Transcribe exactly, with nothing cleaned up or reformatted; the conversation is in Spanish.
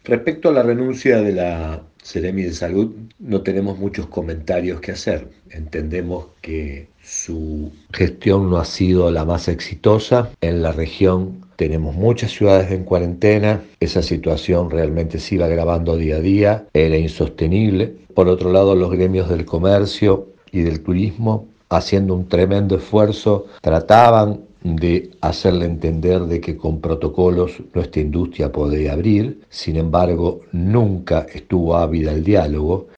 Respecto a la renuncia de la Seremi de Salud, no tenemos muchos comentarios que hacer. Entendemos que su gestión no ha sido la más exitosa. En la región tenemos muchas ciudades en cuarentena. Esa situación realmente se iba agravando día a día. Era insostenible. Por otro lado, los gremios del comercio y del turismo, haciendo un tremendo esfuerzo, trataban de hacerle entender de que con protocolos nuestra industria podría abrir. Sin embargo, nunca estuvo ávida el diálogo